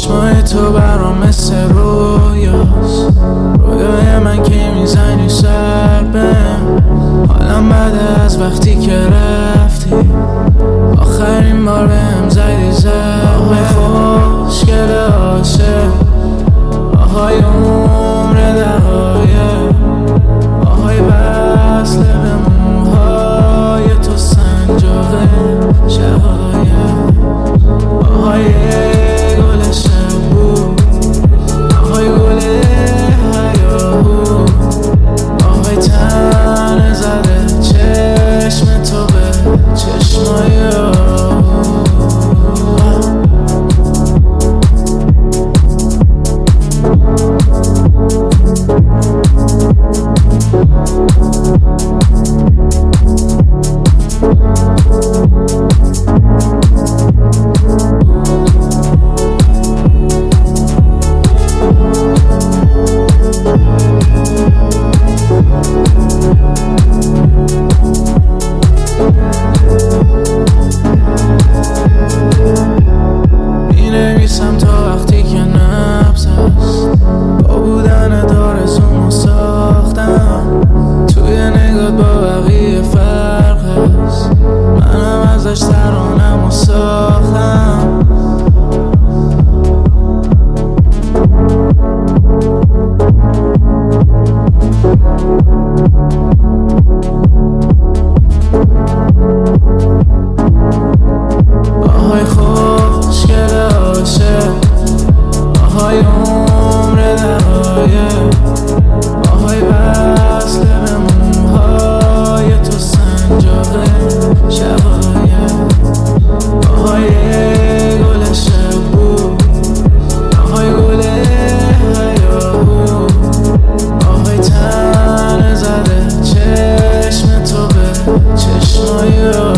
چشمای تو برام مثل رویاست، رویای من که میزنی سر بهم. حالم بده از وقتی که رفتی، آخرین بار بهم زدی زهمه. خوشگل عاشق، آهای عمر دقایق، آهای وصل به موهای تو سنجاق شقایق، آهای گل شب بود، آهای گل هیاهو، آهای تنه زده چشم تو به چشمای مینویسم تا وقتی که نبض هست، با بودن دارزومو ساختم. توی نگات با بقیه فرق هست، منم ازش ترانمو ساختم. آهای خوشگل عاشق، آهای عمر دقایق، آهای وصل به موهای تو سنجاق شقایق، آهای گل شب بود، آهای گل هیاهو، آهای تنه زده چشم تو به چشمای